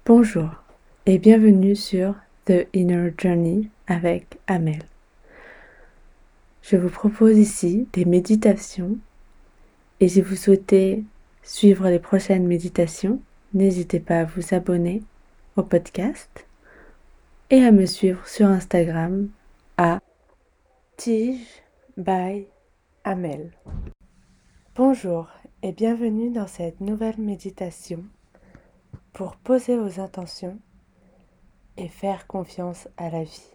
Bonjour et bienvenue sur The Inner Journey avec Amel. Je vous propose ici des méditations et si vous souhaitez suivre les prochaines méditations, n'hésitez pas à vous abonner au podcast et à me suivre sur Instagram à Tige by Amel. Bonjour et bienvenue dans cette nouvelle méditation pour poser vos intentions et faire confiance à la vie.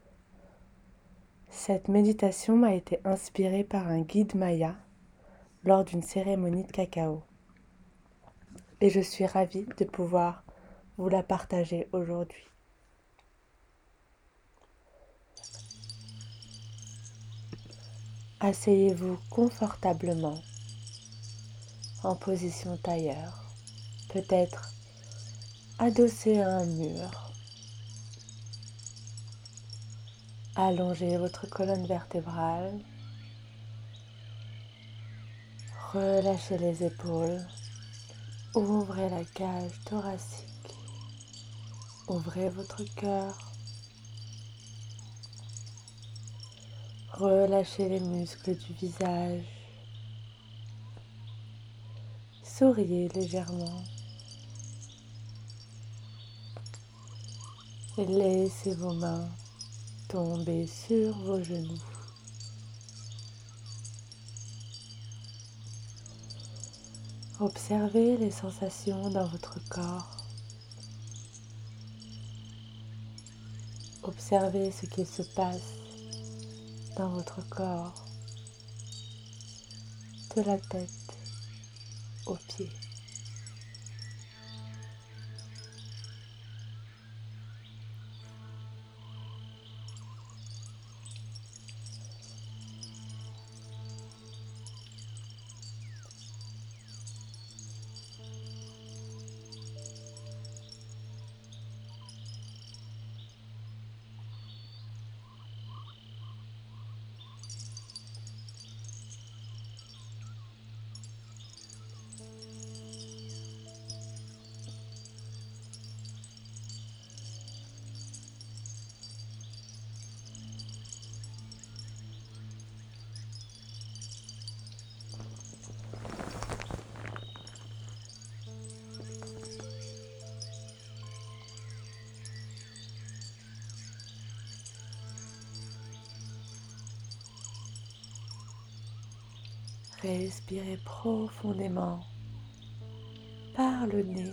Cette méditation m'a été inspirée par un guide maya lors d'une cérémonie de cacao. Et je suis ravie de pouvoir vous la partager aujourd'hui. Asseyez-vous confortablement en position tailleur, peut-être adossé à un mur. Allongez votre colonne vertébrale. Relâchez les épaules. Ouvrez la cage thoracique. Ouvrez votre cœur. Relâchez les muscles du visage. Souriez légèrement. Et laissez vos mains tomber sur vos genoux. Observez les sensations dans votre corps. Observez ce qu'il se passe dans votre corps, de la tête aux pieds. Respirez profondément par le nez.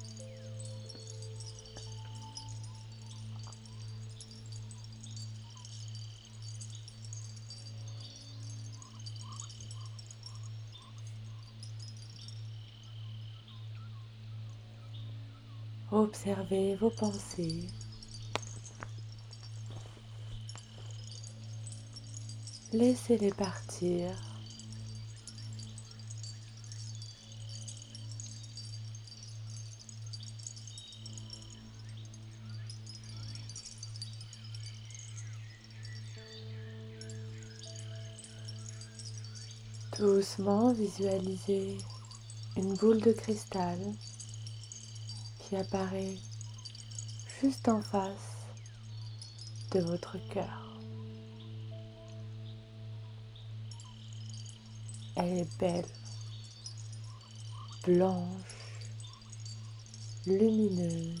Observez vos pensées. Laissez-les partir. Doucement visualisez une boule de cristal qui apparaît juste en face de votre cœur. Elle est belle, blanche, lumineuse,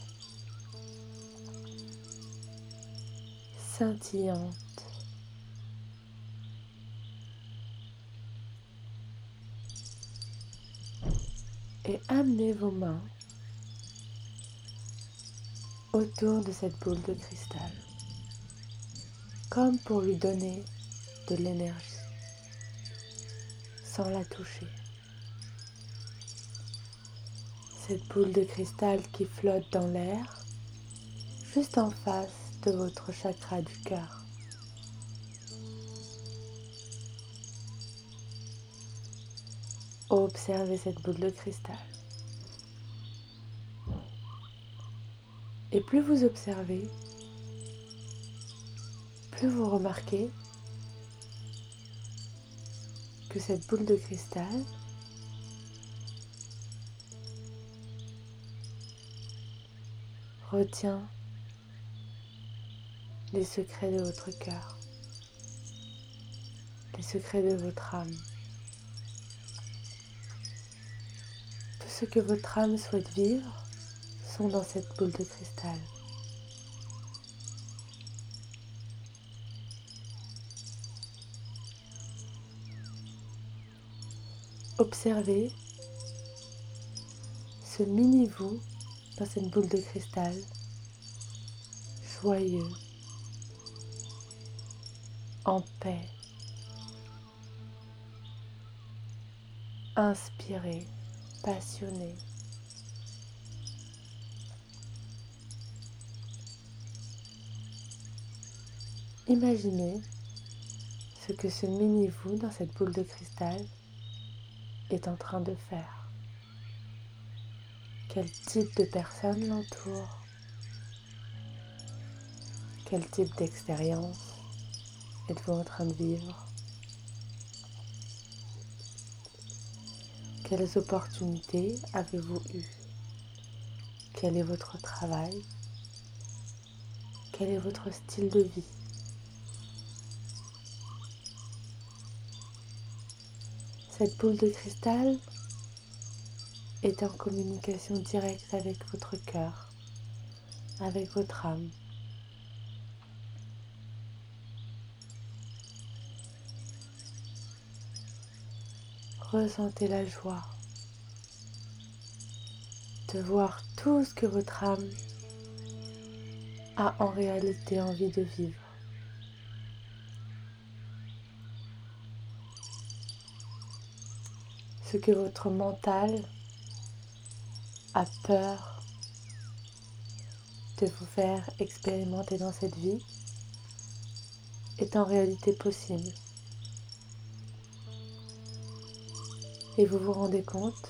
scintillante. Et amenez vos mains autour de cette boule de cristal, comme pour lui donner de l'énergie, sans la toucher. Cette boule de cristal qui flotte dans l'air, juste en face de votre chakra du cœur. Observez cette boule de cristal. Et plus vous observez, plus vous remarquez que cette boule de cristal retient les secrets de votre cœur, les secrets de votre âme. Tout ce que votre âme souhaite vivre sont dans cette boule de cristal. Observez ce mini-vous dans cette boule de cristal, joyeux, en paix, inspiré, passionné. Imaginez ce que ce mini-vous dans cette boule de cristal est en train de faire. Quel type de personne l'entoure? Quel type d'expérience êtes-vous en train de vivre? Quelles opportunités avez-vous eues? Quel est votre travail? Quel est votre style de vie? Cette boule de cristal est en communication directe avec votre cœur, avec votre âme. Ressentez la joie de voir tout ce que votre âme a en réalité envie de vivre. Ce que votre mental a peur de vous faire expérimenter dans cette vie est en réalité possible. Et vous vous rendez compte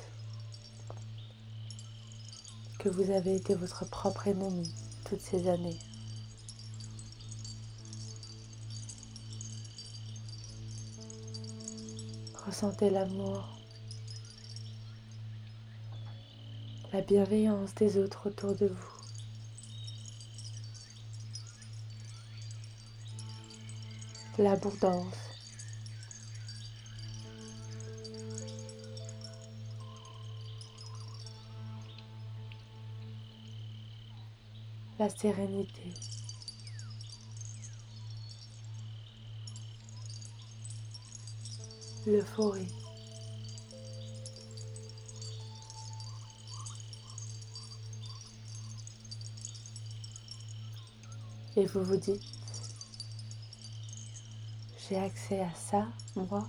que vous avez été votre propre ennemi toutes ces années. Ressentez l'amour, la bienveillance des autres autour de vous. L'abondance. La sérénité. L'euphorie. Et vous vous dites, j'ai accès à ça, moi.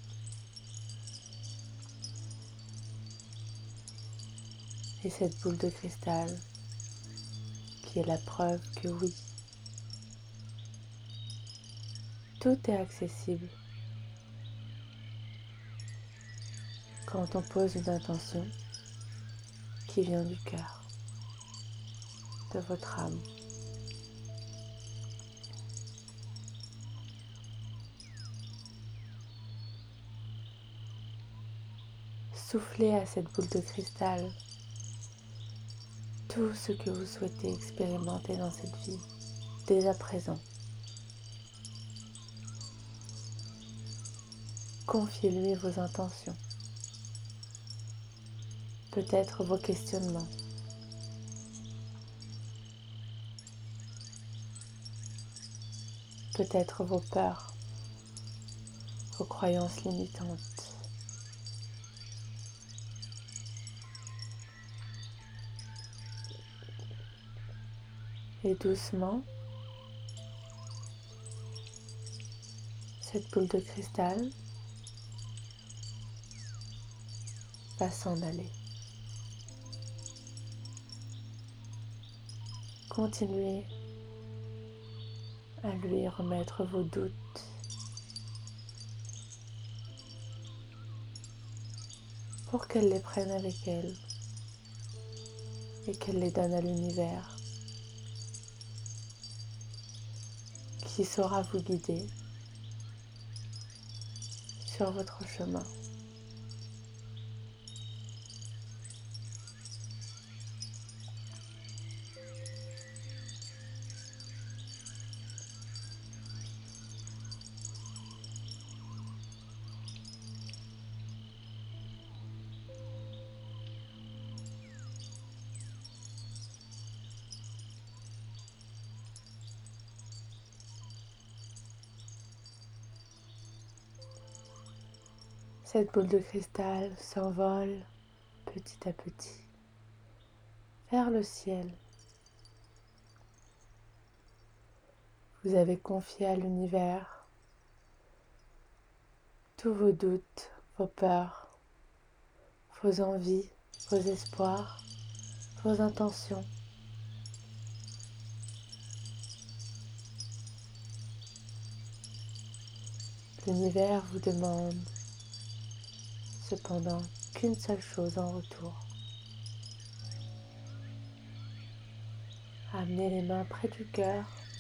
Et cette boule de cristal qui est la preuve que oui, tout est accessible quand on pose une intention qui vient du cœur, de votre âme. Soufflez à cette boule de cristal tout ce que vous souhaitez expérimenter dans cette vie, dès à présent. Confiez-lui vos intentions, peut-être vos questionnements, peut-être vos peurs, vos croyances limitantes. Et doucement, cette boule de cristal va s'en aller. Continuez à lui remettre vos doutes, pour qu'elle les prenne avec elle et qu'elle les donne à l'univers, qui saura vous guider sur votre chemin. Cette boule de cristal s'envole petit à petit vers le ciel. Vous avez confié à l'univers tous vos doutes, vos peurs, vos envies, vos espoirs, vos intentions. L'univers vous demande cependant qu'une seule chose en retour. Amenez les mains près du cœur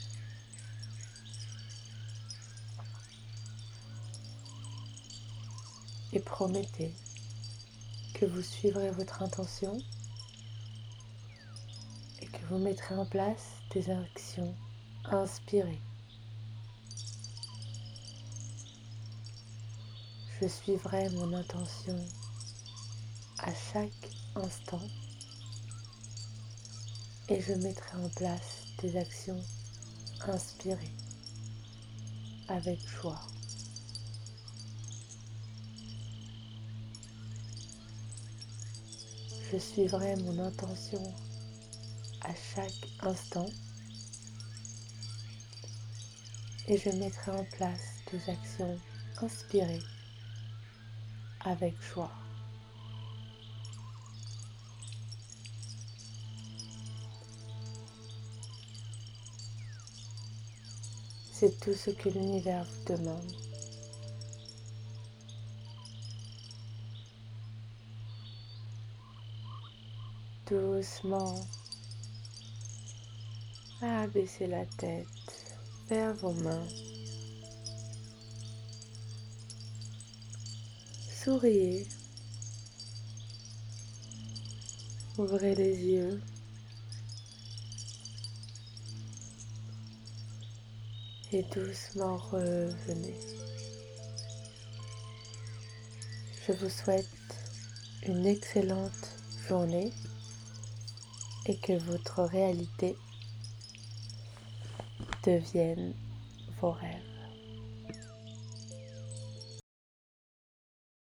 et promettez que vous suivrez votre intention et que vous mettrez en place des actions inspirées. Je suivrai mon intention à chaque instant et je mettrai en place des actions inspirées avec joie. Je suivrai mon intention à chaque instant et je mettrai en place des actions inspirées avec joie. C'est tout ce que l'univers vous demande. Doucement, abaissez la tête vers vos mains. Souriez. Ouvrez les yeux. Et doucement revenez. Je vous souhaite une excellente journée et que votre réalité devienne vos rêves.